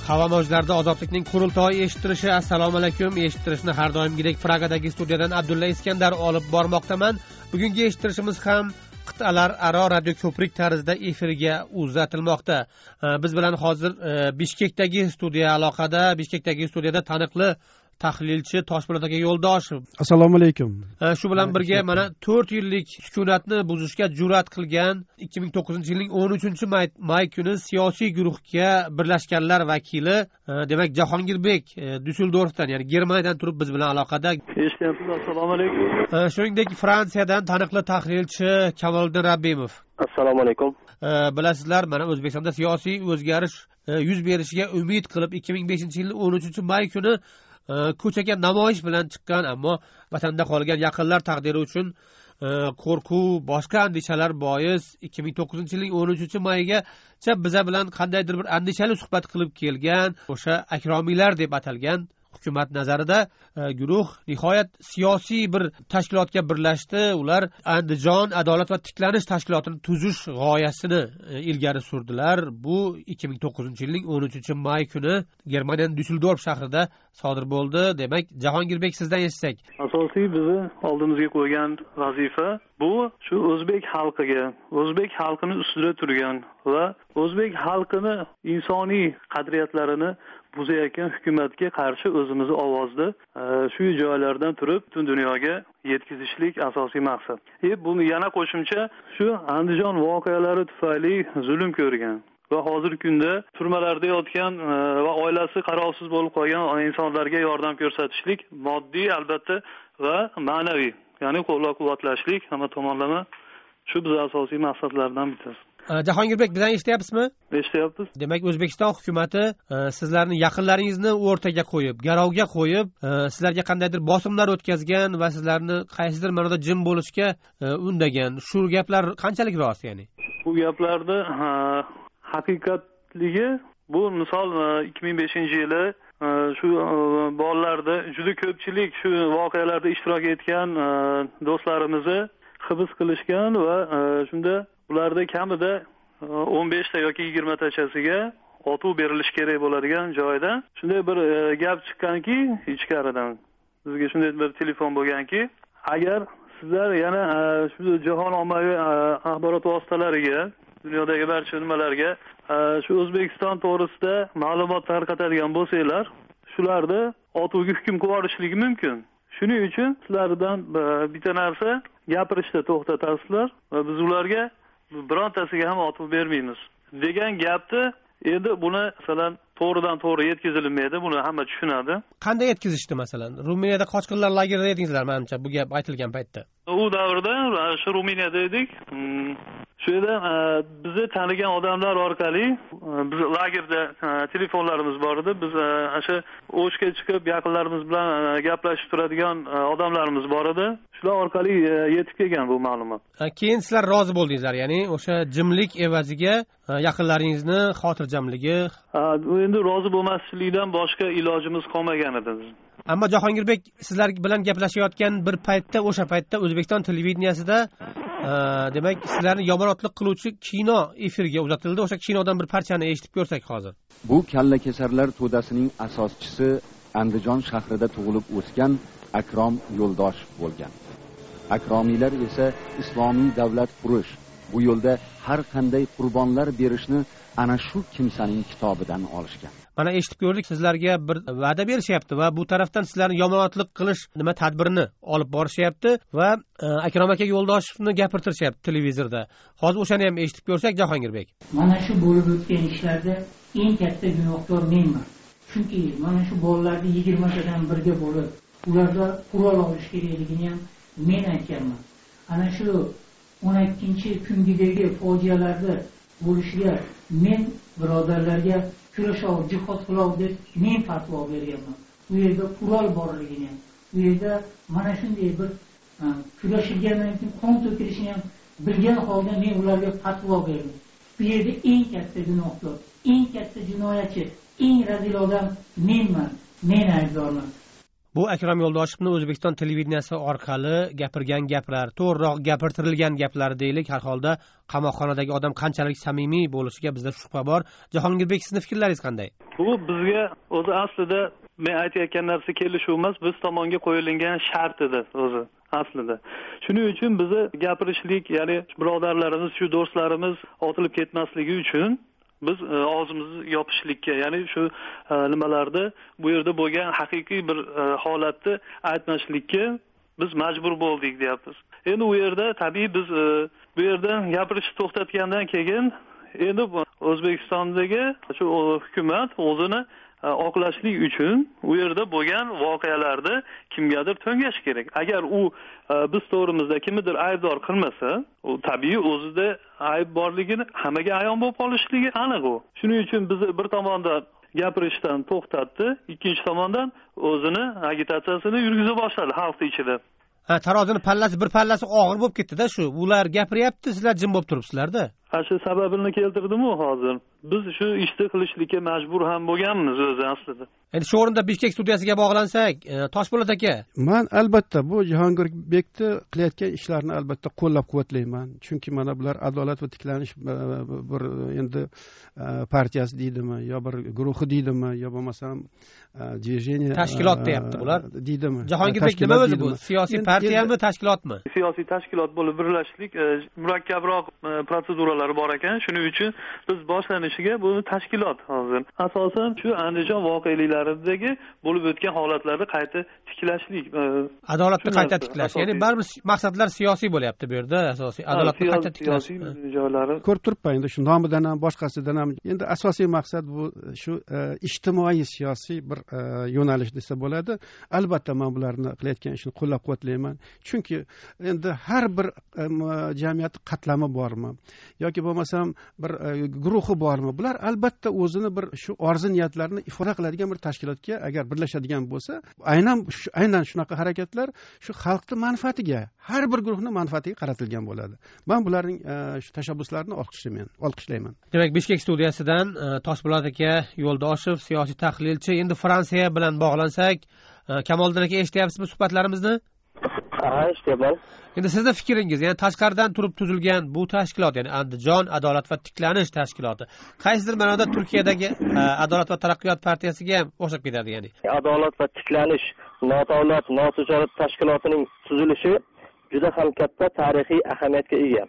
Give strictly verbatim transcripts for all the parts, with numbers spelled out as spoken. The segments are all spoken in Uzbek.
Havo mavjlarida ozodlikning qurultoyi eshittirishi. Assalomu alaykum. Eshittirishni har doimgidek Pragadagi studiyadan Abdulla Iskandar olib bormoqdaman. Bugungi eshittirishimiz ham qit'alar aro radio ko'prik tarzida efirga uzatilmoqda. Biz bilan hozir Bishkekdagi studiya aloqada. Bishkekdagi studiyada taniqli tahlilchi Toshpo'lat aka Yo'ldoshev. Assalomu alaykum. Shu bilan birga mana to'rt yillik sukunatni buzishga jur'at qilgan ikki ming to'qqizinchi yilning o'n uchinchi may kuni siyosiy guruhga birlashganlar vakili, demak Jahongirbek Düsseldorfdan, ya'ni Germaniyadan turib biz bilan aloqada. Eshityapsiz? Assalomu alaykum. Shuningdek Fransiyadan taniqli tahlilchi Kamoliddin Rabbimov. Assalomu alaykum. Bilasizlar, mana O'zbekistonda siyosiy o'zgarish yuz berishiga umid qilib ikki ming beshinchi yilning o'n uchinchi may kuni ko'chaga namoyish bilan chiqqan, ammo vatanda qolgan yaqinlar taqdiri uchun qo'rquv, boshqa andishalar bois ikki ming to'qqizinchi yilning o'n uchinchi mayigacha biza bilan qandaydir bir andishali suhbat qilib kelgan o'sha akromiylar deb atalgan hukumat nazarida guruh nihoyat siyosiy bir tashkilotga birlashdi. Ular Andijon adolat va tiklanish tashkilotini tuzish g'oyasini ilgari surdilar. Bu ikki ming to'qqizinchi yilning o'n uchinchi may kuni Germaniyaning Düsseldorf shahrida sodir bo'ldi. Demak, Jahongirbek, sizdan eshitsak. Asosiy bizni oldimizga qo'ygan vazifa bu shu o'zbek xalqiga, o'zbek xalqini ustida turgan va o'zbek xalqini insoniy qadriyatlarini buzayotgan hukumatga qarshi o'zimizni ovozni shu joylardan turib butun dunyoga yetkazishlik asosiy maqsad. E buni yana qo'shimcha shu Andijon voqealari tufayli zulm ko'rgan va hozirgi kunda turmalarda yotgan va oilasi qarovsiz bo'lib qolgan insonlarga yordam ko'rsatishlik, moddiy albatta va ma'naviy, ya'ni qo'llab-quvvatlashlik hamma tomonlama shu biz asosiy maqsadlardan bittasi. Jahongirbek, bizdan eshityapsizmi? Eshityapmiz. Demak, O'zbekiston hukumatı sizlarni yaqinlaringizni o'rtaga qo'yib, garovga qo'yib, sizlarga qandaydir bosimlar o'tkazgan va sizlarni qaysidir ma'noda jim bo'lishga undagan. Shu gaplar qanchalik rost, ya'ni? Bu gaplarda haqiqatligi bu misol ikki ming beshinchi yili shu bolalarda juda ko'pchilik shu voqealarda ishtirok etgan do'stlarimizni hibs qilishgan va shunda ularda kamida o'n beshta yoki yigirmatachasiga otuv berilishi kerak bo'ladigan joyda shunday bir gap chiqqanki, ichkaridan bizga shunday bir telefon bo'lganki, agar sizlar yana shu jahon ommaviy axborot vositalariga, dunyodagi barcha nimalarga shu O'zbekiston to'g'risida ma'lumot tarqatadigan bo'lsanglar, shularni otuvga hukm qilib yuborishligi mumkin. Shuning uchun sizlardan bitta narsa gapirishda to'xtatasizlar va biz ularga birontasiga ham otib bermaymiz degan gapni endi buni masalan to'g'ridan to'g'ri yetkazilmaydi, buni hamma tushunadi. Qanday yetkazishdi masalan? Ruminiyada qochqinlar lagerida edingizlar, menimcha bu gap aytilgan paytda. U davrda shu Ruminiyada edik. Shu yerda bizni tanigan odamlar orqali biz lagerda telefonlarimiz bor edi. Biz o'sha o'shga chiqib yaqinlarimiz bilan gaplashib turadigan odamlarimiz bor edi. Shular orqali yetib kelgan bu ma'lumot. Keyin sizlar rozi bo'ldingizlar, ya'ni o'sha jimlik evaziga yaqinlaringizni xotirjamligi. Endi rozi bo'lmaslikdan boshqa ilojimiz qolmagan edi. Ammo Jahongirbek, sizlar bilan gaplashayotgan bir paytda, o'sha paytda O'zbekiston televideniyasida demak sizlarni yomonotlik qiluvchi kino efirga uzatildi. O'sha kinodan bir parchani eshitib ko'rsak hozir. Bu kalla kesarlar to'dasining asoschisi Andijon shahrida tug'ilib o'sgan Akrom Yo'ldoshev bo'lgan. Akromiylar esa islomiy davlat qurish, bu yo'lda har qanday qurbonlar berishni ana shu kimsaning kitobidan olishgan. Mana eshitib ko'rdik, sizlarga bir va'da berishyapti va bu tarafdan sizlarni yomonotlik qilish nima tadbirini olib borishyapti va Akrom aka Yo'ldoshevni gapirtirishyapti televizorda. Hozir o'shani ham eshitib ko'rsak, Jahongirbek. Mana shu bo'lib o'tgan ishlarda eng katta gunohkor menman. Chunki mana shu bolalarni yigirmatadan birga bo'lib, ularda qurol olish kerakligini ham men aytganman. Ana shu o'n ikkinchi kungidagi fojialarda bo'lishiga men birodarlarga kurashov, jihod qilov deb men fatvo berganman. Bu yerda qurol borligini, bu yerda mana shunday bir kurashilgandan keyin qon to'kilishini ham bilgan holda men ularga fatvo berdim. Bu yerda eng katta gunohkor, eng katta jinoyatchi, eng razil odam menman, men aybdorman. bu Akrom Yo'ldoshevning O'zbekiston televideniyasi orqali gapirgan gaplar, to'g'riroq gapirtirilgan gaplar deylik, har holda qamoqxonadagi odam qanchalik samimiy bo'lishiga bizda shubha bor. Jahongirbek, sizning fikrlaringiz qanday? Bu bizga o'zi aslida men aytayotgan narsa kelishuv emas, biz tomonga qo'yilgan shart edi o'zi aslida. Shuning uchun bizni gapirishlik, ya'ni birodarlarimiz, shu do'stlarimiz otilib ketmasligi uchun biz og'zimizni yopishlikka, ya'ni shu nimalarda bu yerda bo'lgan haqiqiy bir holatni aytmaslikka biz majbur bo'ldik deyapmiz. Endi u yerda tabiiy biz bu yerdan gapirishni to'xtatgandan keyin endi O'zbekistondagi shu hukumat o'zini oqlashlik uchun u yerda bo'lgan voqealarni kimgadir to'ngash kerak. Agar u biz to'g'rimizda kimnidir aybdor qilmasa, u tabiiy o'zida ayb borligini hammaga ayon bo'lib qolishligi aniq u. Shuning uchun bizni bir tomondan gapirishdan to'xtatdi, ikkinchi tomondan o'zini agitatsiyasini yurgiza boshladi xalq ichida. Ha, tarozini pallasi bir pallasi og'ir bo'lib ketdi-da shu. Ular gapiryapti, sizlar jim bo'lib turibsizlar-da. Ha, shu sababini keltirdim-ku hozir. Biz shu ishni qilishlikka majbur ham bo'lganmiz o'zi aslida. Endi shu o'rinda Bishkek studiyasiga bog'lansak, Toshpo'lat aka. Men albatta bu Jahongirbekni qilayotgan ishlarini albatta qo'llab-quvvatlayman. Chunki mana bular adolat va tiklanish bir endi partiyasi deydimi, yo bir guruhi deydimi, yo bo'lmasam движение tashkilot deyapti bular. Deydimi? Jahongirbek nima o'zi bu? Siyosiy partiyami, tashkilotmi? Siyosiy tashkilot bo'lib birlashishlik murakkabroq protseduralari bor ekan. Shuning uchun biz boshlanishiga bu tashkilot hozir asosan shu Andijon voqealiklaridagi bo'lib o'tgan holatlarni qayta tiklashlik, adolatni qayta tiklash. Ya'ni barcha maqsadlar siyosiy bo'lyapti bu yerda, asosiy adolatni qayta tiklash. Siyosiy joylari ko'rib turibman endi shu nomidan ham boshqasidan ham endi asosiy maqsad bu shu ijtimoiy siyosiy bir yo'nalish desa bo'ladi. Albatta men bularni qilayotgan ishini qo'llab-quvvatlayman. Chunki endi har bir jamiyat qatlami bormi yoki bo'lmasam bir guruhi bormi, bular albatta o'zini bir shu orzu niyatlarini ifoda qiladigan bir tashkilotga agar birlashadigan bo'lsa, aynan aynan shunaqa harakatlar shu xalqning manfaatiga, har bir guruhning manfaatiga qaratilgan bo'ladi. Men bularning shu tashabbuslarini olqishlayman, olqishlayman. Demak, Bishkek studiyasidan Toshpo'lat aka Yo'ldoshev, siyosiy tahlilchi. Endi Fransiya bilan bog'lansak, Kamoliddin aka eshityapsizmi suhbatlarimizni? Ha, eshityapman. Endi sizning fikringiz, ya'ni tashqaridan turib tuzilgan bu tashkilot, ya'ni Andijon adolat va tiklanish tashkiloti qaysidir ma'noda Turkiyadagi Adolat va taraqqiyot partiyasiga ham o'xshab ketadi, ya'ni. Adolat va tiklanish nodavlat notijorat tashkilotining tuzilishi juda ham katta tarixiy ahamiyatga ega.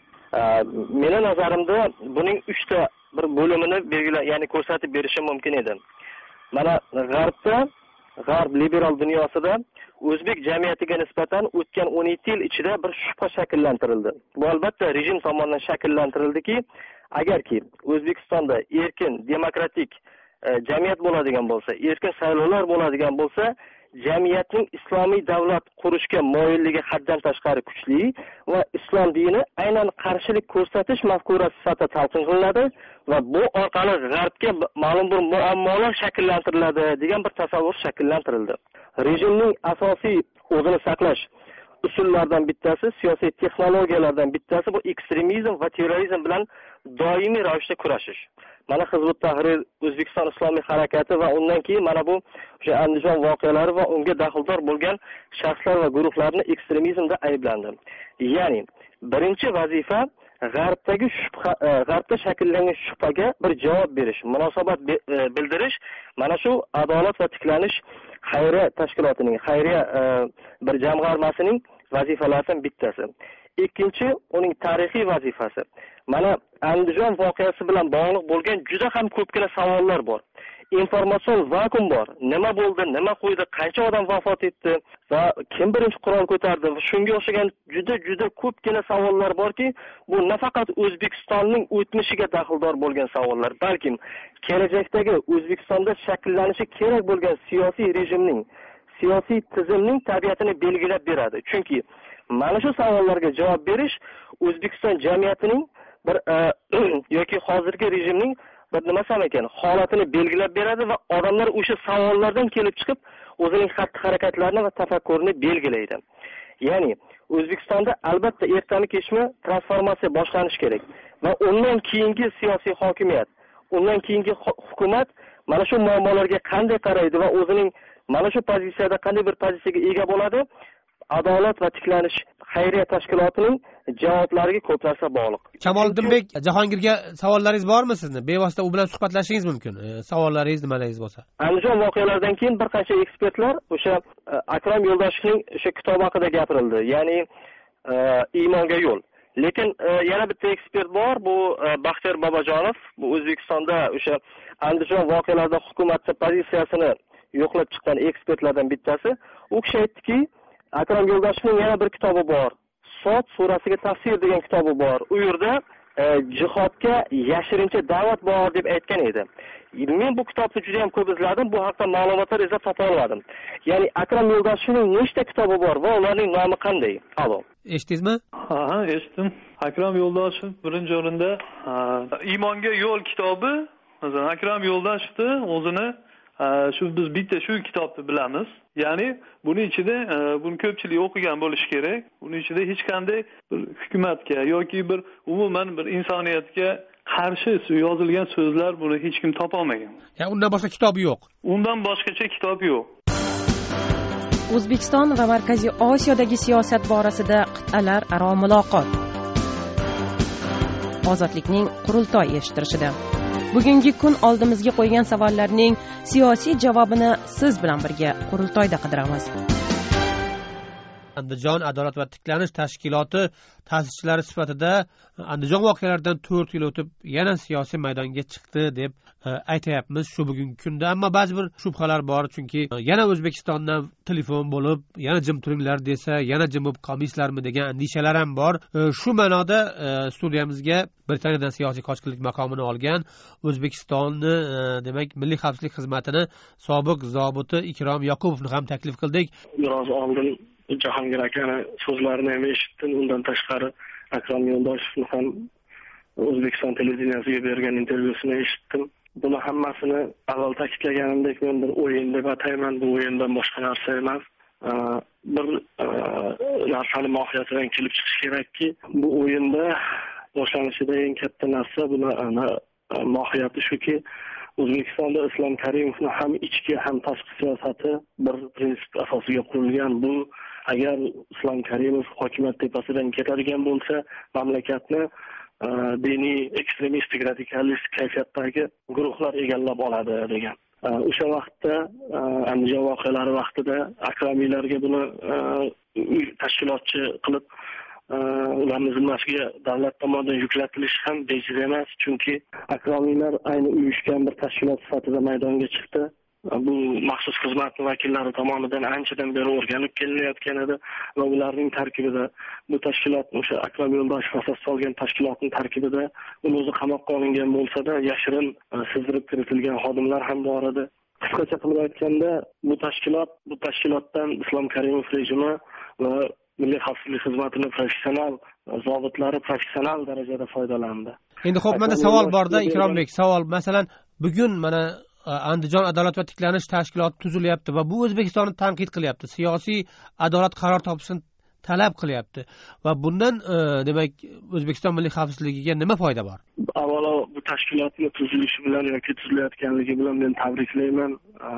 Meni nazarimda buning uchta bir bo'limini belgilab, ya'ni ko'rsatib berishim mumkin edi. Mana G'arbda, G'arb liberal dunyosida o'zbek jamiyatiga nisbatan o'tgan o'n yetti yil ichida bir shubha shakllantirildi. Bu albatta rejim tomonidan shakllantirildiki, agarki O'zbekistonda erkin, demokratik jamiyat bo'ladigan bo'lsa, erkin saylovlar bo'ladigan bo'lsa, jamiyatning islomiy davlat qurishga moyilligi haddan tashqari kuchli va islom dini aynan qarshilik ko'rsatish mafkurasi sifatida talqin qilinadi va bu orqali G'arbga ma'lum bir muammolar shakllantiriladi degan bir tasavvur shakllantirildi. Rejimning asosiy o'zini saqlash usullaridan bittasi, siyosiy texnologiyalardan bittasi bu ekstremizm va terrorizm bilan doimiy ravishda kurashish. Mana Hizbut Tahrir, O'zbekiston Islomiy harakati va undan keyin mana bu o'sha Andijon voqealari va unga daxldor bo'lgan shaxslar va guruhlarni ekstremizmda ayblandi. Ya'ni birinchi vazifa G'arbdagi shubha, G'arbda shakllangan shubhaga bir javob berish, munosabat bildirish. Mana shu adolat va tiklanish xayriya tashkilotining, xayriya bir jamg'armasining vazifalaridan bittasi. Ikkinchi, uning tarixiy vazifasi. Mana Andijon voqeasi bilan bog'liq bo'lgan juda ham ko'pgina savollar bor. Informatsion vakuum bor. Nima bo'ldi, nima qo'ydi, qancha odam vafot etdi va kim birinchi qurol ko'tardi? Shunga o'xshagan juda juda ko'pgina savollar borki, bu nafaqat O'zbekistonning o'tmishiga daxldor bo'lgan savollar, balkim kelajakdagi O'zbekistonda shakllanishi kerak bo'lgan siyosiy rejimning, siyosiy tizimning tabiatini belgilab beradi. Chunki mana shu savollarga javob berish O'zbekiston jamiyatining bir yoki hozirgi rejimning bir nima desam ekan, holatini belgilab beradi va odamlar o'sha savollardan kelib chiqib o'zining xatti-harakatlarini va tafakkurini belgilaydi. Ya'ni O'zbekistonda albatta ertami kechmi transformatsiya boshlanishi kerak va undan keyingi siyosiy hokimiyat, undan keyingi hukumat mana shu muammolarga qanday qaraydi va o'zining mana shu pozitsiyada qanday bir pozitsiyaga ega bo'ladi? Adolat va tiklanish xayriya tashkilotining javoblariga ko'p narsa bog'liq. Kamoliddinbek, Jahongirga savollaringiz bormi sizni? Bevosita u bilan suhbatlashishingiz mumkin. Savollaringiz nimalaringiz bo'lsa. Andijon voqealaridan keyin bir qancha ekspertlar o'sha Akrom Yo'ldoshovning o'sha kitobi haqida gapirildi. Ya'ni iymonga yo'l. Lekin yana bitta ekspert bor, bu Baxtiyor Bobojonov, bu O'zbekistonda o'sha Andijon voqealarida hukumat pozitsiyasini yo'qlab chiqqan ekspertlardan bittasi. U kishi aytdiki, Akrom Yo'ldoshovning yana bir kitobi bor. Sot surasiga tafsir degan kitobi bor. U yerda jihodga yashirincha da'vat bor deb aytgan edi. Men bu kitobni juda ham ko'p izladim, bu haqda ma'lumotlar izlab topa olmadim. Ya'ni Akrom Yo'ldoshovning nechta kitobi bor va ularning nomi qanday? Alo. Eshitdingizmi? Ha, eshitdim. Akrom Yo'ldoshev birinchi o'rinda Iymonga yo'l kitobi, masalan, Akrom Yo'ldoshovni o'zini shu biz bitta shu kitobni bilamiz. Ya'ni buning ichida buni ko'pchilik o'qigan bo'lishi kerak. Buning ichida hech qanday bir hukumatga yoki bir umuman bir insoniyatga qarshi yozilgan so'zlar buni hech kim topa olmagan. Ya'ni undan boshqa kitob yo'q. Undan boshqacha kitob yo'q. O'zbekiston va Markaziy Osiyodagi siyosat borasida qit'alararo muloqot. Ozodlikning qurultoy eshittirishida. Bugungi kun oldimizga qo'ygan savollarning siyosiy javobini siz bilan birga qurultoyda qidiramiz. Andijon adolat va tiklanish tashkiloti ta'sischilari sifatida Andijon voqealaridan to'rt yil o'tib yana siyosiy maydonga chiqdi deb aytayapmiz shu bugungi kunda. Ammo ba'zi bir shubhalar bor, chunki yana O'zbekistondan telefon bo'lib, yana jim turinglar desa, yana jim bo'lib qolmaysizlarmi degan andishalar ham bor. Shu ma'noda studiyamizga Britaniyadan siyosiy qochqinlik maqomini olgan O'zbekistonni, demak, Milliy xavfsizlik xizmatini sobiq zobiti Ikrom Yoqubovni ham taklif qildik. Biroz oldin Jahongir akani so'zlarini ham eshitdim. Undan tashqari Akrom Yo'ldoshovni ham O'zbekiston televideniyasiga bergan intervyusini eshitdim. Buni hammasini avval ta'kidlaganimdek, men bir o'yin deb atayman. Bu o'yindan boshqa narsa emas. Bir narsani mohiyatidan kelib chiqish kerakki, bu o'yinda boshlanishida eng katta narsa buni mohiyati shuki, O'zbekistonda Islom Karimovning ham ichki ham tashqi siyosati bir prinsip asosiga qurilgan. Bu agar Islom Karimov hokimiyat tepasidan ketadigan bo'lsa, mamlakatni diniy ekstremistik radikalist kayfiyatdagi guruhlar egallab oladi degan. O'sha vaqtda Andijon voqealari vaqtida akromiylarga buni tashkilotchi qilib ularning zimmasiga davlat tomonidan yuklatilishi ham bejiz emas, chunki akromiylar ayni uyushgan bir tashkilot sifatida maydonga chiqdi. Bu maxsus xizmat vakillari tomonidan anchadan beri o'rganib kelinayotgan edi va ularning tarkibida bu tashkilot o'sha Akrom Yo'ldoshev asos solgan tashkilotning tarkibida uni o'zi qamoqqa olingan bo'lsa-da, yashirin sizdirib kiritilgan xodimlar ham bor edi. Qisqacha qilib aytganda, bu tashkilot bu tashkilotdan Islom Karimov rejimi va Milliy xavfsizlik xizmatining professional zobitlari professional darajada foydalandi. Endi xo'p, menda savol bor-da, Ikrombek, savol. Masalan, bugun mana Andijon adolat va tiklanish tashkiloti tuzilyapti va bu O'zbekistonni tanqid qilyapti. Siyosiy adolat qaror topishini talab qilyapti. Va bundan demak O'zbekiston milliy xavfsizligiga nima foyda bor? Avvalo, bu tashkilotning tuzilishi bilan yoki tuzilayotganligi bilan men tabriklayman.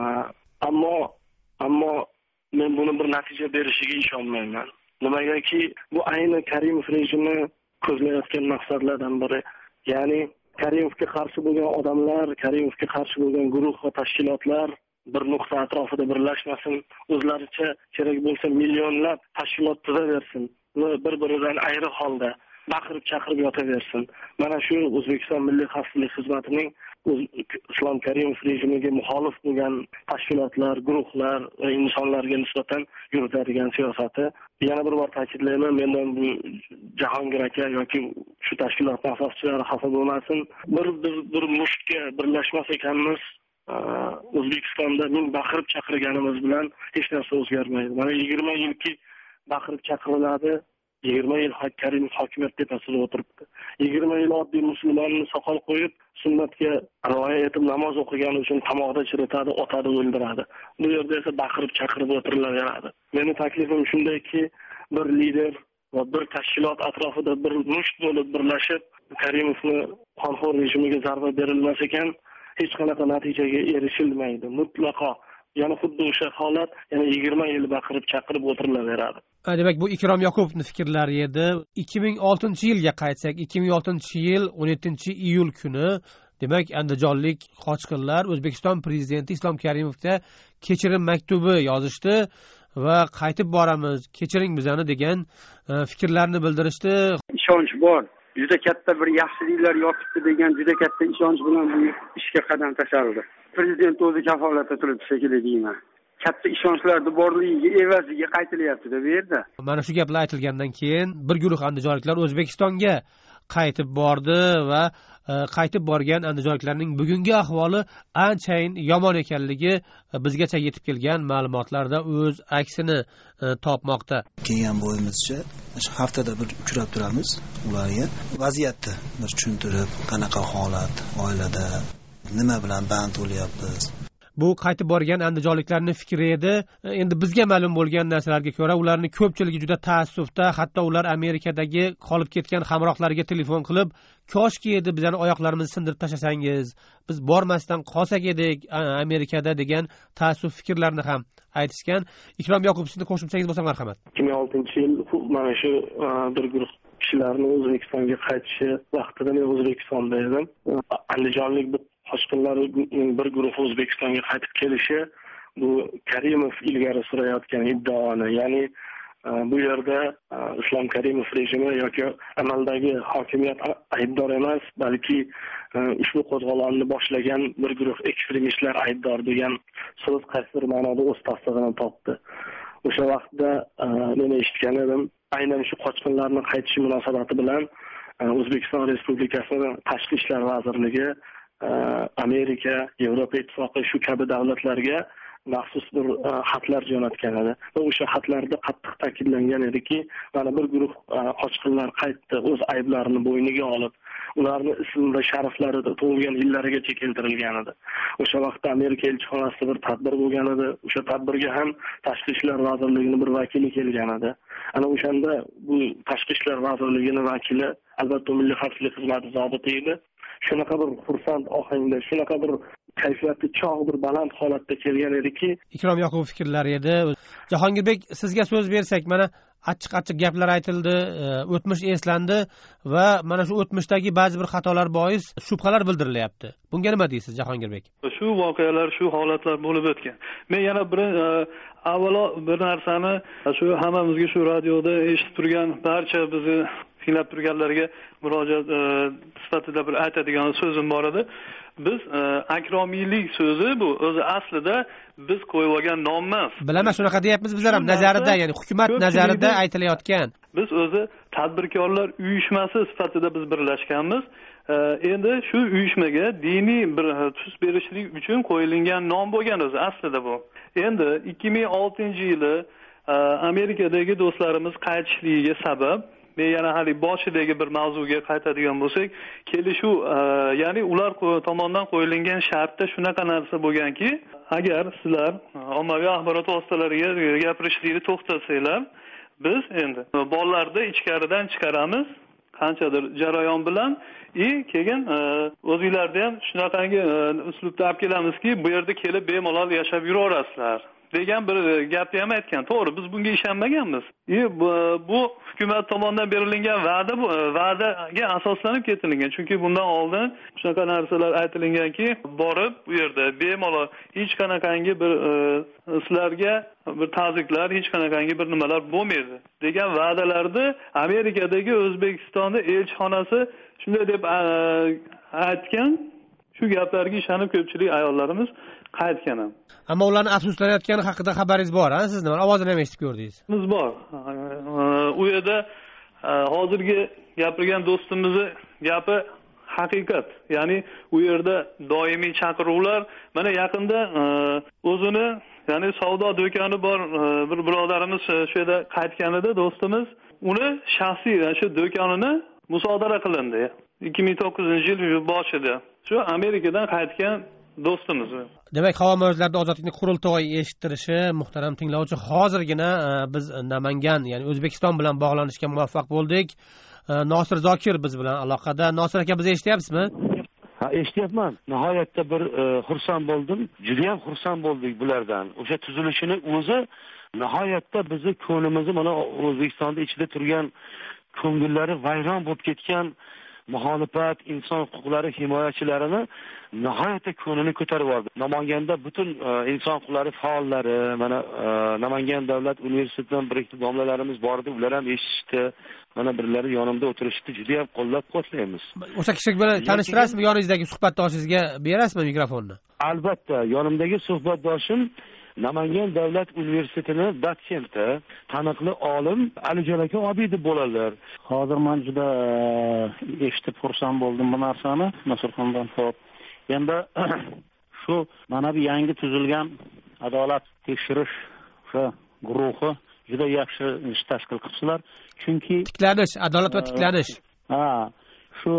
Ammo ammo men buni bir natija berishiga ishonmayman. Nimagaki, bu ayni Karimov rejimi ko'zlayotgan maqsadlardan biri. Ya'ni Karimovga qarshi bo'lgan odamlar, Karimovga qarshi bo'lgan guruh va tashkilotlar bir nuqta atrofida birlashmasin, o'zlaricha kerak bo'lsa millionlab tashkilot tuzaversin va bir-biridan ayri holda baqirib chaqirib yotaversin. Mana shu O'zbekiston Milliy xavfsizlik xizmatining Islom Karimov rejimiga muxolif bo'lgan tashkilotlar, guruhlar va insonlarga nisbatan yuritadigan siyosati. Yana bir bor ta'kidlayman, mendan bu Jahongir aka yoki shu tashkilotning asoschilari xafa bo'lmasin. Bir biz bir mushtga birlashmas ekanmiz, O'zbekistonda ming baqirib chaqirganimiz bilan hech narsa o'zgarmaydi. Mana yigirma yilki baqirib chaqiriladi. yigirma yil Karimov hokimiyat tepasida o'tiribdi. yigirma yil oddiy musulmonni soqol qo'yib, sunnatga rioya etib namoz o'qigani uchun qamoqda chiritadi, otadi, o'ldiradi. Bu yerda esa baqirib chaqirib o'tirilaveradi. Meni taklifim shundayki, bir lider va bir tashkilot atrofida bir musht bo'lib birlashib, Karimovni qonxo'r rejimiga zarba berilmas ekan, hech qanaqa natijaga erishilmaydi. Mutlaqo yana xuddi o'sha holat yana yigirma yil baqirib chaqirib o'tirilaveradi. Demak, bu Ikrom Yoqupovning fikrlari edi. ikki ming oltinchi yilga qaytsak, ikki ming oltinchi yil o'n yettinchi iyul kuni demak, andijonlik qochqinlar O'zbekiston prezidenti Islom Karimovga kechirim maktubi yozishdi va qaytib boramiz, kechiring bizani degan fikrlarni bildirishdi. Ishonch bor. Juda katta bir yaxshiliklar yotibdi degan juda katta ishonch bilan bu ishga qadam tashladi. Prezident o'zi kafolatda turibdi shekilli deyman. Katta ishonchlarni borligiga evaziga qaytilyapti-da bu yerda. Mana shu gaplar aytilgandan keyin bir guruh andijonliklar O'zbekistonga qaytib bordi va qaytib borgan andijonliklarning bugungi ahvoli anchayin yomon ekanligi bizgacha yetib kelgan ma'lumotlarda o'z aksini topmoqda. Kelgan bo'yimizcha shu haftada bir uchrab turamiz ularga. Vaziyatni bir tushuntirib, qanaqa holat oilada, nima bilan band bo'lyapmiz. Bu qaytib borgan andijonliklarning fikri edi. Endi bizga ma'lum bo'lgan narsalarga ko'ra, ularning ko'pchiligi juda taassufda, hatto ular Amerikadagi qolib ketgan hamrohlariga telefon qilib, "Koshki edi bizning oyoqlarimizni sindirib tashlasangiz, biz bormasdan qolsak edik Amerikada" degan taassuf fikrlarni ham aytishgan. Ikrom Yoqubov, sizni qo'shimchangiz bo'lsa marhamat. ikki ming oltinchi yil mana shu bir guruh kishilarning O'zbekistonga qaytishi vaqtida men O'zbekistonda edim. Andijonlik qochqinlarning bir guruh O'zbekistonga qaytib kelishi bu Karimov ilgari surayotgan iddaoni, ya'ni bu yerda Islom Karimov rejimi yoki amaldagi hokimiyat aybdor emas, balki ushbu qo'zg'olonni boshlagan bir guruh ekstremistlar aybdor degan so'z qaysidir ma'noda o'z tasdig'ini topdi. O'sha vaqtda men eshitgan edim, aynan shu qochqinlarning qaytishi munosabati bilan O'zbekiston Respublikasining Tashqi ishlar vazirligi Amerika, Yevropa ittifoqi shu kabi davlatlarga maxsus bir xatlar jo'natgan edi va o'sha xatlarda qattiq ta'kidlangan ediki, mana bir guruh qochqinlar qaytdi, o'z ayblarini bo'yniga olib, ularni ism va sharaflari tug'ilgan yillarigacha keltirilgan edi. O'sha vaqtda Amerika elchixonasida bir tadbir bo'lgan edi. O'sha tadbirga ham Tashqi ishlar vazirligining bir vakili kelgan edi. Ana o'shanda bu Tashqi ishlar vazirligining vakili albatta Milliy xavfsizlik xizmati zobiti edi. Shunaqa bir xursand ohangda, shunaqa bir kayfiyati chog' bir baland holatda kelgan ediki, Ikrom Yoqubov fikrlari edi. Jahongirbek, sizga so'z bersak, mana achchiq-achchiq gaplar aytildi, o'tmish eslandi va mana shu o'tmishdagi ba'zi bir xatolar bois shubhalar bildirilyapti. Bunga nima deysiz, Jahongirbek? Shu voqealar, shu holatlar bo'lib o'tgan. Men yana bir avvalo bir narsani shu hammamizga shu radioda eshitib turgan barcha bizni tinglab turganlarga murojaat sifatida bir aytadigan so'zim bor edi. Biz akromiylik so'zi bu o'zi aslida biz qo'yib olgan nom emas. Bilaman, shunaqa deyapmiz bizlar ham nazarida, ya'ni hukumat nazarida aytilayotgan. Biz o'zi tadbirkorlar uyushmasi sifatida biz birlashganmiz. Endi shu uyushmaga diniy bir tus berishlik uchun qo'yilgan nom bo'lgan o'zi aslida bu. Endi ikki ming oltinchi yili Amerikadagi do'stlarimiz qaytishligiga sabab, men yana hali boshidagi bir mavzuga qaytadigan bo'lsak, kelishuv, ya'ni ular tomonidan qo'yilgan shartda shunaqa narsa bo'lganki, agar sizlar ommaviy axborot vositalariga gapirishlikni to'xtatsanglar, biz endi bolalarni ichkaridan chiqaramiz, qanchadir jarayon bilan, и keyin o'zingizlarda ham shunaqangi uslubda olib kelamizki, bu yerda kelib bemalol yashab yuraverasizlar degan bir gapni ham aytgan. To'g'ri, biz bunga ishonmaganmiz. E bu, bu hukumat tomonidan berilgan va'da bu va'daga asoslanib ketilgan. Chunki bundan oldin shunaqa narsalar aytilganki, borib bu yerda bemalol hech qanaqangi bir sizlarga bir tazyiqlar, hech qanaqangi bir nimalar bo'lmaydi degan va'dalarni Amerikadagi O'zbekistonda elchixonasi shunday deb aytgan. Shu gaplarga ishonib ko'pchilik ayollarimiz qaytgan ham. Ammo ularni afsuslanayotgani haqida xabaringiz bor, ha? Siz nima ovozini ham eshitib ko'rdingiz? Biz bor. U yerda hozirgi gapirgan do'stimizning gapi haqiqat. Ya'ni u yerda doimiy chaqiruvlar, mana yaqinda o'zini, ya'ni savdo do'koni bor bir birodarimiz shu yerda qaytganida do'stimiz, uni shaxsiy shu do'konini musodara qilindi. ikki ming to'qqizinchi yil boshida. Shu Amerikadan qaytgan do'stimiz. Demak, havo mavjlarida ozodlikning qurultoyi eshittirishi, muhtaram tinglovchi, hozirgina biz Namangan, ya'ni O'zbekiston bilan bog'lanishga muvaffaq bo'ldik. Nosir Zokir biz bilan aloqada. Nosir aka, bizni eshityapsizmi? ha eshityapman. Nihoyatda bir xursand bo'ldim. Juda ham xursand bo'ldik bulardan. O'sha tuzilishini o'zi nihoyatda bizni ko'nglimizni mana O'zbekistonda ichida turgan ko'ngillari vayron bo'lib ketgan muxolifat, inson huquqlari himoyachilarini nihoyatda ko'nglini ko'tarib oldi. Namanganda butun inson huquqlari faollari, mana Namangan davlat universitetidan bir ikki domlalarimiz bor edi, ular ham eshitdi. Mana birlari yonimda o'tirishdi, juda ham qo'llab-quvvatlaymiz. O'sha kishi bilan tanishtirasizmi, yoningizdagi suhbatdoshingizga berasizmi mikrofonni? Albatta, yonimdagi suhbatdoshim Namangan davlat universitetini dotsenti, taniqli olim Alijon aka Obidov bo'ladilar. Hozir men juda eshitib xursand bo'ldim bu narsani, Nasrxondan. Xo'p. Endi shu mana bu yangi tuzilgan adolat tekshirish o'sha guruhi juda yaxshi ish tashkil qilibsizlar. Chunki tiklanish, adolat va tiklanish. Ha, shu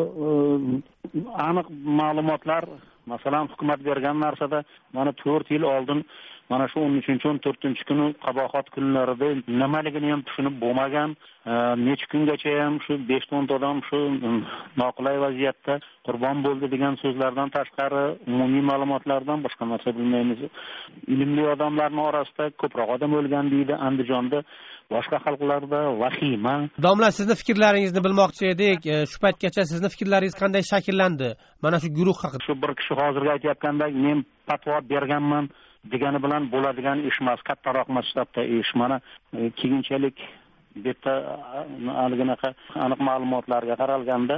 aniq ma'lumotlar, masalan, hukumat bergan narsada mana to'rt yil oldin mana shu o'n uchinchi o'n to'rtinchi kuni qabohat kunlarida nimaligini ham tushunib bo'lmagan, necha kungacha ham shu besh o'n odam shu noqulay vaziyatda qurbon bo'ldi degan so'zlardan tashqari umumiy ma'lumotlardan boshqa narsa bilmaymiz. Ilmli odamlarning orasida ko'proq odam o'lgan deydi Andijonda, boshqa xalqlarda vahima. Domla, sizni fikrlaringizni bilmoqchi edik. Shu paytgacha sizni fikrlaringiz qanday shakllandi? Mana shu guruh haqida. Shu bir kishi hozirga aytayotgandek, men fatvo berganman degani bilan bo'ladigan ish emas, kattaroq masshtabda ish. Mana keyinchalik bu yerda aniq aniq ma'lumotlarga qaralganda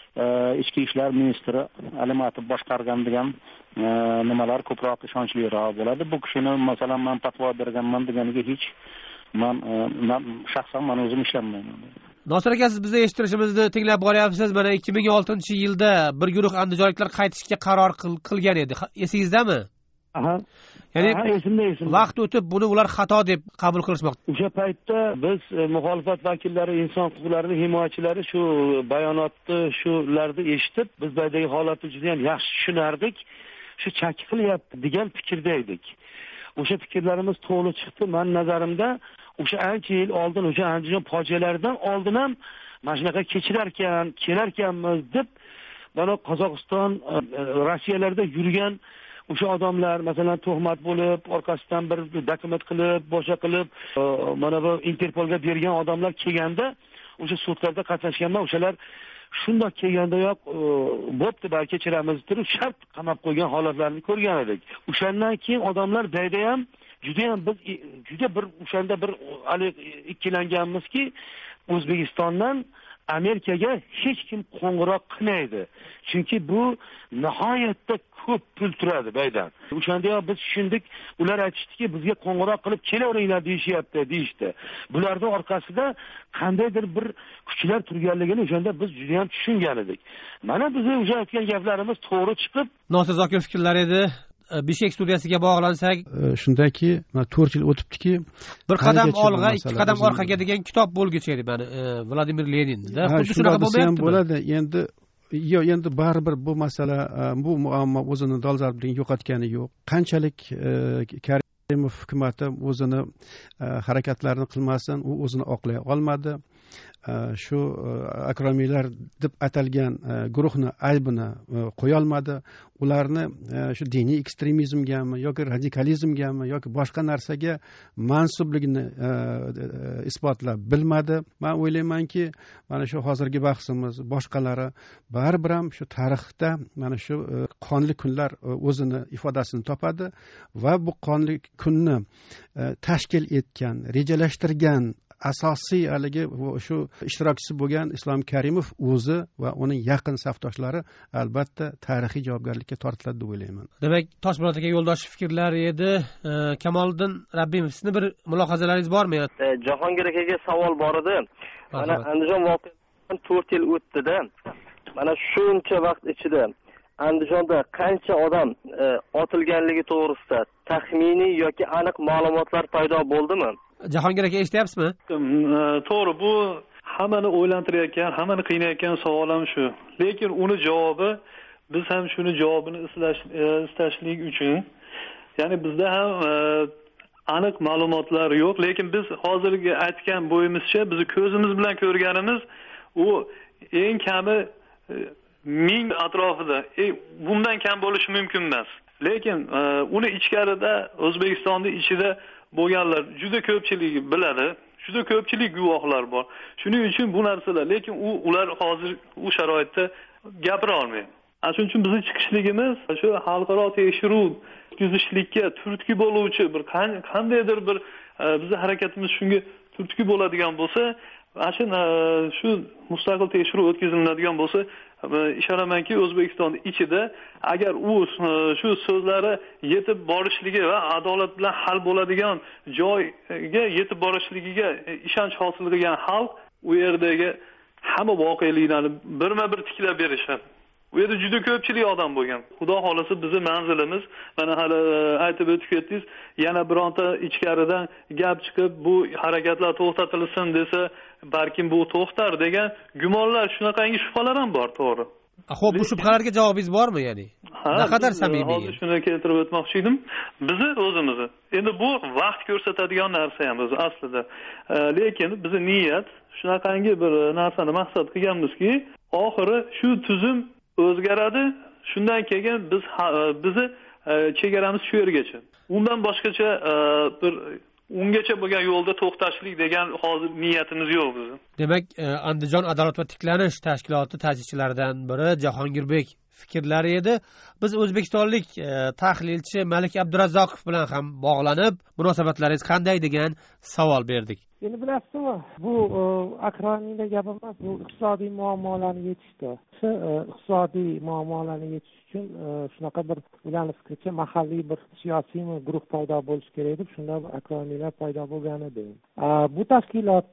ichki ishlar ministri Alimatov boshqargan degan nimalar ko'proq ishonchliroq bo'ladi. Bu kishini masalan men fatvo berganman deganiga hech men shaxsan men o'zim ishonmayman. Nosir aka, siz bizga eshittirishimizni tinglab boryapsiz. Mana ikki ming oltinchi yilda bir guruh andijonliklar qaytishga qaror qilgan edi. Esingizdami? Aha. Ya'ni esimda esimda. Vaqt o'tib buni ular xato deb qabul qilishmoqda. O'sha paytda biz muxolifat vakillari, inson huquqlari himoyachilari shu bayonotni, shularni eshitib, biz buydagi holatni juda ham yaxshi tushunardik. Shu chak qilyapti degan fikrda edik. O'sha fikrlarimiz to'g'ri chiqdi. Men nazarimda o'sha ancha yil oldin, o'sha Andijon fojialaridan oldin ham mana shunaqa kechirarkan, kelarkanmiz deb mana Qozog'iston, Rossiyalarda yurgan o'sha odamlar masalan tuhmat bo'lib, orqasidan bir dokument qilib, boshqa qilib, mana bu Interpolga bergan odamlar kelganda, o'sha sudlarda qatnashganman, o'shalar shundoq kelgandayoq bo'pti, balki kechiramiz deb shart qamab qo'ygan holatlarni ko'rgan edik. O'shandan keyin odamlar dayda ham juda ham biz juda bir o'shanda bir hali ikkilanganmizki, O'zbekistondan Amerikaga hech kim qo'ng'iroq qilmaydi. Chunki bu nihoyatda ko'p pul turadi baydan. O'shanda ham biz tushundik, ular aytishdiki, bizga qo'ng'iroq qilib kelaveringlar deyishyapti, deyishdi. Bularning orqasida qandaydir bir kuchlar turganligini o'shanda biz juda ham tushungan edik. Mana bizning o'sha aytgan gaplarimiz to'g'ri chiqib, Nosir Zokirov fikrlari edi. Bishkek studiyasiga bog'lansak, shundaki, to'rt yil o'tibdiki, bir qadam olg'a, ikki qadam orqaga degan kitob bo'lguchi edi meni Vladimir Leninda. Xuddi shunaqa bo'lmayapti. Bo'ladi. Endi yo'q, endi baribir bu masala, bu muammo o'zini dolzarbligini yo'qotgani yo'q. Qanchalik Karimov hukumati o'zini harakatlarini qilmasin, u o'zini oqlay olmadi. Shu akromiylar deb atalgan guruhni aybini qo'ya olmadi. Ularni shu diniy ekstremizmgami yoki radikalizmgami yoki boshqa narsaga mansubligini isbotlab bilmadi. Men o'ylaymanki, mana shu hozirgi bahsimiz boshqalari baribir ham shu tarixda mana shu qonli kunlar o'zini ifodasini topadi va bu qonli kunni tashkil etgan, rejalashtirgan asosiy haligi shu ishtirokchisi bo'lgan Islom Karimov o'zi va uning yaqin safdoshlari albatta tarixiy javobgarlikka tortiladi deb o'ylayman. Demak, Toshmurod aka yo'ldosh fikrlari edi. Kamoliddin Rabbimov, sizning bir mulohazalaringiz bormi? Jahongir akaga savol bor edi. Mana Andijon voqeasidan to'rt yil o'tdi-da. Mana shuncha vaqt ichida Andijonda qancha odam otilganligi to'g'risida taxminiy yoki aniq ma'lumotlar paydo bo'ldimi? Jahongir aka, eshityapsizmi? To'g'ri, bu hammani o'ylantirayotgan, hammani qiynayotgan savol ham shu. Lekin uni javobi, biz ham shuni javobini istashlik uchun, ya'ni bizda ham aniq ma'lumotlar yo'q, lekin biz hozirgi aytgan bo'yimizcha, biz ko'zimiz bilan ko'rganimiz u eng kami ming atrofida. E, bundan kam bo'lishi mumkin emas. Lekin uni ichkarida O'zbekistonning ichida bo'lganlar juda ko'pchiligi biladi. Juda ko'pchilik guvohlar bor. Shuning uchun bu narsalar, lekin u ular hozir u sharoitda gapira olmaydi. Shuning uchun bizning chiqishligimiz shu xalqaro tekshiruv o'tkazishlikka turtki bo'luvchi bir qandaydir bir bizning harakatimiz shunga turtki bo'ladigan bo'lsa, shu shu mustaqil tekshiruv o'tkaziladigan bo'lsa, ishonamanki O'zbekistonning ichida agar u shu so'zlari yetib borishligi va adolat bilan hal bo'ladigan joyga yetib borishligiga ishonch hosil qilgan xalq u yerdagi hamma voqeliklarni birma-bir tiklab berishadi. U yerda juda ko'pchilik odam bo'lgan. Xudo xolasa bizning manzilimiz, mana hali aytib o'tib ketdingiz, yana bironta ichkaridan gap chiqib bu harakatlar to'xtatilsin desa, balkim bu to'xtar degan gumonlar, shunaqangi shubhalar ham bor, to'g'ri. Xo'p, bu shubhalarga javobingiz bormi, ya'ni? Naqadar samimiy? Hozir shuni keltirib o'tmoqchi edim. Bizni o'zimizni. Endi bu vaqt ko'rsatadigan narsa ham o'zi aslida. Lekin bizning niyat shunaqangi bir narsani maqsad qilganmizki, oxiri shu tuzum o'zgaradi. Shundan keyin biz bizni chegaramiz shu yergacha. Undan boshqacha bir ungacha bo'lgan yo'lda to'xtashlik degan hozir niyatimiz yo'q bizning. Demak, Andijon adolat va tiklanish tashkiloti ta'sischilaridan biri Jahong'irbek fikrlari edi. Biz o'zbekistonlik tahlilchi Malik Abdurazzoqov bilan ham bog'lanib, munosabatlaringiz qanday degan savol berdik. Endi bilasizmi, bu Akromiyda gap emas, bu iqtisodiy muammolarni yechishdi. Shu iqtisodiy muammolarni yechish uchun shunaqa bir ularning fikricha mahalliy bir siyosiy guruh paydo bo'lishi kerak deb, shunda Akromiylar paydo bo'lgan edi. Bu tashkilot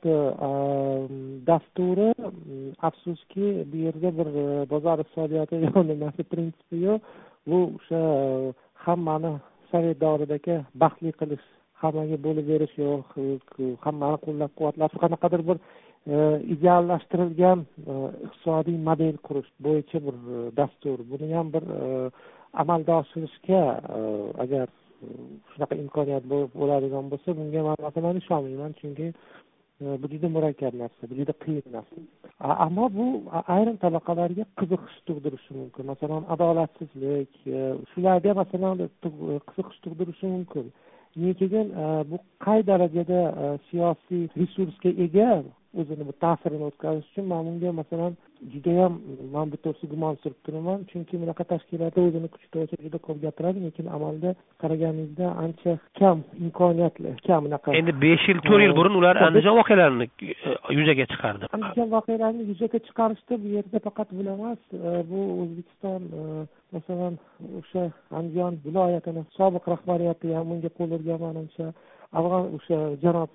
dasturi afsuski bu yerda bir bozor iqtisodiyoti yo'q, nimasi prinsipi yo'q. Bu o'sha hammani sovet davridagi baxtli qilish, hammaga bo'lib berish yo'q, hammani qo'llab-quvvatlash, qanaqadir bir ideallashtirilgan iqtisodiy model qurish bo'yicha bir dastur. Buni ham bir amalga oshirishga agar shunaqa imkoniyat bo'ladigan bo'lsa, bunga men masalan ishonmayman, chunki bu juda murakkab narsa, bu juda qiyin narsa. Ammo bu ayrim tabaqalarga qiziqish tug'dirishi mumkin. Masalan, adolatsizlik, shularga masalan qiziqish tug'dirishi mumkin. Lekin bu qay darajada siyosiy resursga ega o'zini bu ta'sirini o'tkazish uchun men bunga masalan judayam men bu to'g'risida gumon surib turaman, chunki bunaqa tashkilotlar o'zini kuchida juda ko'p gapiradi, lekin amalda qaraganingizda ancha kam imkoniyatli, kam bunaqa. Endi besh yil, to'rt yil burun ular Andijon voqealarini yuzaga chiqardi. Andijon voqealarini yuzaga chiqarishda bu yerda faqat bu emas, bu O'zbekiston masalan o'sha Andijon viloyatini sobiq rahbariyati ham bunga qo'l urgan, menimcha avval o'sha janob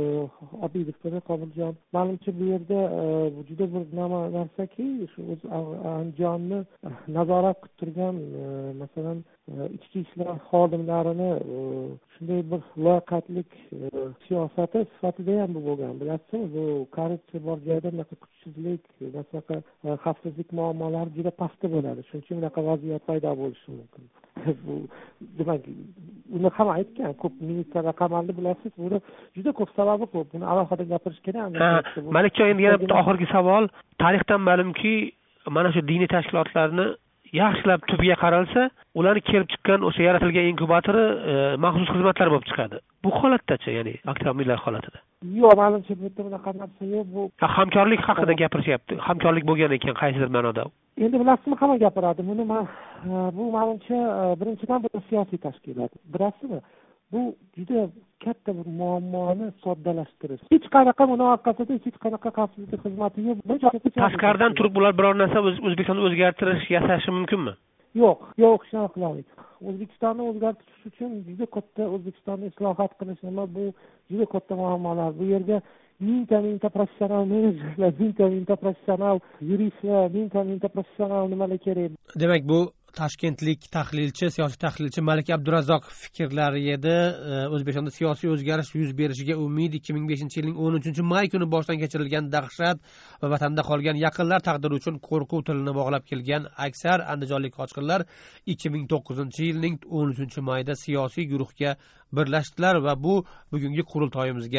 Obidov Qobuljon, menimcha bu yerda juda bir narsaki, shu o'z Andijonni nazorat qilib turgan masalan ichki ishlar xodimlarini shunday bir loqatlik siyosati sifatida ham bu bo'lgan. Bilasizmi, bu korrupsiya bor joyda bunaqa kuchsizlik, bunaqa xavfsizlik muammolari juda pastda bo'ladi. Shuning uchun bunaqa vaziyat paydo bo'lishi mumkin. Bu demak, uni ham aytgan, ko'p militsiyaga qamaldi, bilasiz, buni juda ko'p sababi ko'p. Buni alohida gapirish kerak. Malikjon, endi yana bitta oxirgi savol. Tarixdan ma'lumki, mana shu diniy tashkilotlarni yaxshilab tubiga qaralsa, ularni kelib chiqqan o'sha yaratilgan inkubatori maxsus xizmatlar bo'lib chiqadi. Bu holatdachi, ya'ni Akromiylar holatida? Yo'q, menimcha bu yerda bunaqa narsa yo'q. Bu hamkorlik haqida gapirishyapti. Hamkorlik bo'lgan ekan qaysidir ma'noda. Endi bilasizmi, hamma gapiradi. Buni men bu menimcha birinchidan bu siyosiy tashkilot. Bilasizmi? Bu juda katta bir muammoni soddalashtirish. Hech qanaqa munofiqatda hech qanaqa xavfsizlik xizmati yo'q. Tashqaridan turib ular biror narsa O'zbekistonni o'zgartirish yasashi mumkinmi? Yo'q, yo'q, shunaqa qilmaydi. O'zbekistonni o'zgartirish uchun juda katta O'zbekistonni islohot qilish nima, bu juda katta muammolar. Bu yerga mingta mingta professional menejerlar, mingta mingta professional yuristlar, mingta mingta professional nimalar kerak. Demak, bu toshkentlik tahlilchi, siyosiy tahlilchi Malik Abdurazzoqov fikrlari edi. O'zbekistonda siyosiy o'zgarish yuz berishiga umid ikki ming beshinchi yilning o'n uchinchi may kuni boshdan kechirilgan dahshat va vatanda qolgan yaqinlar taqdiri uchun qo'rquv tilini bog'lab kelgan aksar andijonlik qochqinlar ikki ming to'qqizinchi yilning o'n uchinchi mayda siyosiy guruhga birlashdilar va bu bugungi qurultoyimizga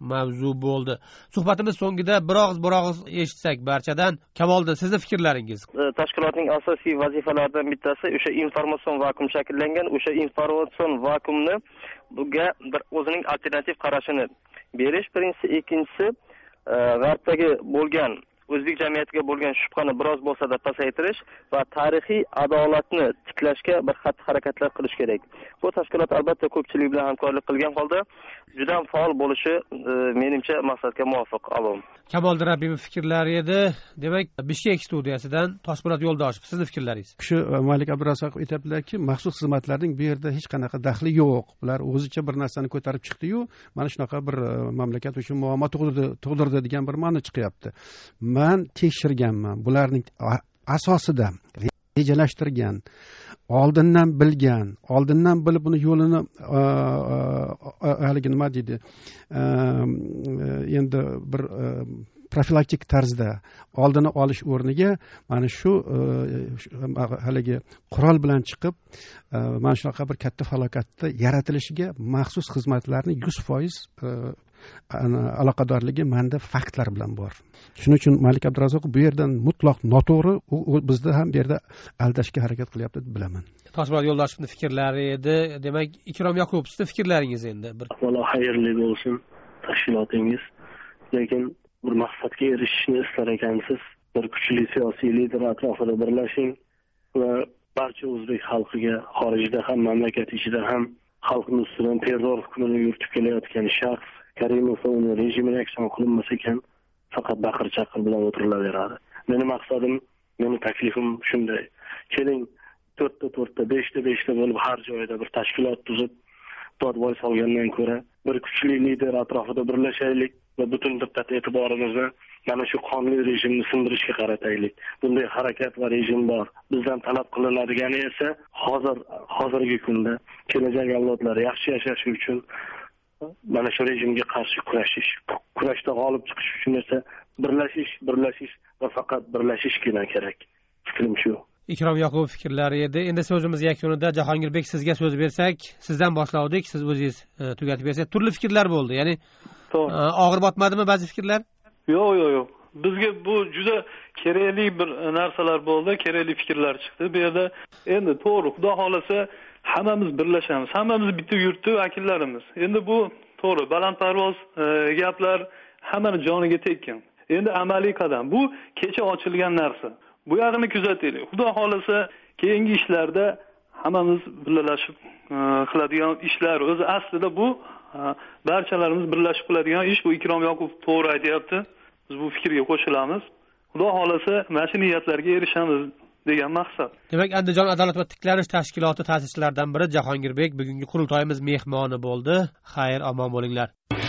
mavzu bo'ldi. Suhbatimiz so'ngida bir og'iz bir og'iz eshitsak barchadan. Kamoliddin, sizni fikrlaringiz? Tashkilotning asosiy vazifalaridan bittasi o'sha informatsion vakuum shakllangan, o'sha informatsion vakuumni bunga bir o'zining alternativ qarashini berish birinchisi, ikkinchisi g'arbdagi bo'lgan o'zbek jamiyatiga bo'lgan shubhani biroz bo'lsa-da pasaytirish va tarixiy adolatni tiklashga bir xatti-harakatlar qilish kerak. Bu tashkilot albatta ko'pchilik bilan hamkorlik qilgan holda juda ham faol bo'lishi menimcha maqsadga muvofiq. Alom. Kamoliddin Rabbimov fikrlari edi. Demak, Bishkek studiyasidan Toshpo'lat Yo'ldoshev, sizning fikrlaringiz? Shu Malik Abdurazzoqov aytadilarki, maxsus xizmatlarning bu yerda hech qanaqa daxli yo'q. Ular o'zicha bir narsani ko'tarib chiqdi-yu, mana shunaqa bir mamlakat uchun muammo tug'dirdi, tug'dirdi degan bir ma'no chiqyapti. Man tekshirganman. Bularning asosida rejalashtirgan, oldindan bilgan, oldindan bilib uni yo'lini haligi nima deydi, endi bir profilaktik tarzda oldini olish o'rniga mana shu haligi qurol bilan chiqib mana shunaqa bir katta falokatni yaratilishiga maxsus xizmatlarni yuz foiz aloqadorligi menda faktlar bilan bor. Shuning uchun Malik Abdurazzoqov bu yerdan mutlaq noto'g'ri, u bizni ham bu yerda aldashga harakat qilyapti deb bilaman. Toshpo'lat Yo'ldoshevning fikrlari edi. Demak, Ikrom Yoqubov, sizning fikrlaringiz endi bir. Avvalo xayrli bo'lsin tashkilotingiz. Lekin bir maqsadga erishishni istar ekansiz, bir kuchli siyosiy lider atrofida birlashing va barcha o'zbek xalqiga xorijda ham mamlakat ichida ham xalqning ustidan terror hukmini yuritib kelayotgan shaxs Karimov va uning rejimi aksiyon qilinmasa ekan, faqat baqir-chaqir bilan o'tirilaveradi. Meni maqsadim, meni taklifim shunday. Keling, to'rtta to'rtta, beshta beshta bo'lib har joyda bir tashkilot tuzib, dodvoy solgandan ko'ra, bir kuchli lider atrofida birlashaylik va butun diqqat e'tiborimizni mana shu qonli rejimni sindirishga qarataylik. Bunday harakat va rejim bor. Bizdan talab qilinadigan esa hozir hozirgi kunda kelajak avlodlar yaxshi yashashi uchun mana shu rejimga qarshi kurashish, kurashda g'olib chiqish uchun esa birlashish, birlashish va faqat birlashishgina kerak. Fikrim shu. Ikrom Yoqubov fikrlari edi. Endi so'zimiz yakunida Jahongirbek, sizga so'z bersak, sizdan boshlavdik, siz o'zingiz tugatib bersangiz. Turli fikrlar bo'ldi. Ya'ni og'ir botmadimi ba'zi fikrlar? Yo'q, yo'q, yo'q. Bizga bu juda kerakli bir narsalar bo'ldi, kerakli fikrlar chiqdi. Bu yerda endi to'g'ri, Xudo xolasa hammamiz birlashamiz. Hammamiz bitta yurtni vakillarimiz. Endi bu to'g'ri, balandparvoz gaplar hammani joniga tekkan. Endi amaliy qadam. Bu kecha ochilgan narsa. Bu yoqni kuzataylik. Xudo xolasa keyingi ishlarda hammamiz birlashib qiladigan ishlar o'zi aslida bu barchalarimiz birlashib qiladigan ish. Bu Ikrom Yoqubov to'g'ri aytayapti. Biz bu fikrga qo'shilamiz. Xudo xolasa mana shu niyatlarga erishamiz degan maqsad. Demak, Andijon adolat va tiklanish tashkiloti ta'sischilaridan biri Jahongirbek bugungi qurultoyimiz mehmoni bo'ldi. Xayr, omon bo'linglar.